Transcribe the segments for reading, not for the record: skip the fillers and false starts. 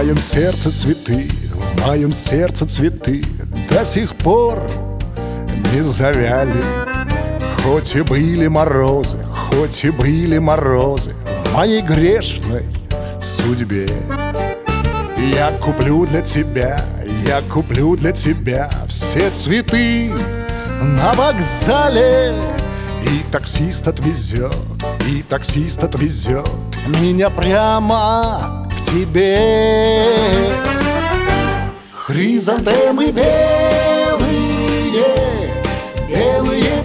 моем сердце цветы, в моем сердце цветы до сих пор не завяли. Хоть и были морозы, хоть и были морозы в моей грешной судьбе. Я куплю для тебя, я куплю для тебя все цветы на вокзале. И таксист отвезет, и таксист отвезет меня прямо к тебе. Хризантемы белые, белые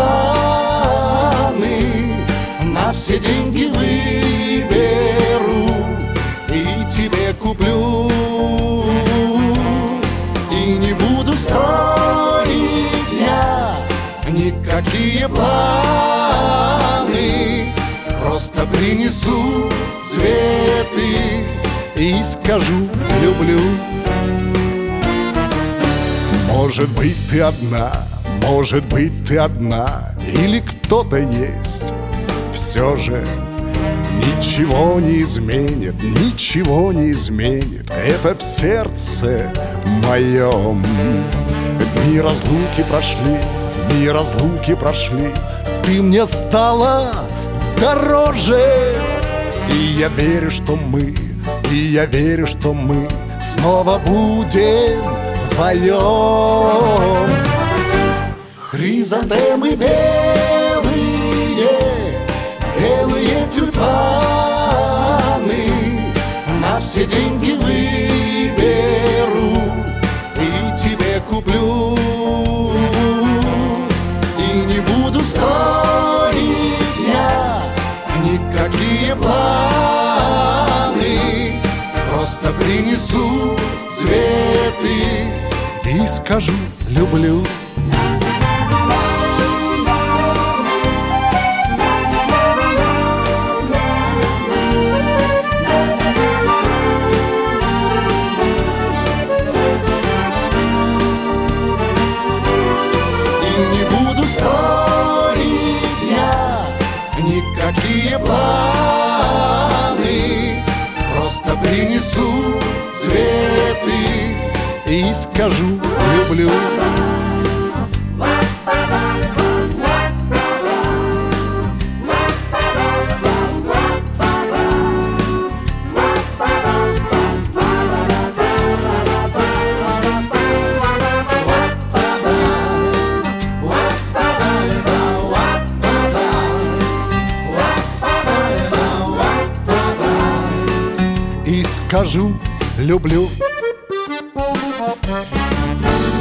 тюльпаны на все деньги выберу и тебе куплю. И не буду строить я никакие планы, просто принесу цветы и скажу люблю. Может быть, ты одна, может быть, ты одна, или кто-то есть. Все же ничего не изменит, ничего не изменит это в сердце моем. Дни разлуки прошли, дни разлуки прошли, ты мне стала дороже. И я верю, что мы, и я верю, что мы снова будем вдвоем. Хризантемы белые, белые тюльпаны на все деньги выберу и тебе куплю. И не буду строить я никакие планы, просто принесу цветы и скажу люблю. Никакие планы, просто принесу цветы и скажу люблю. И скажу люблю.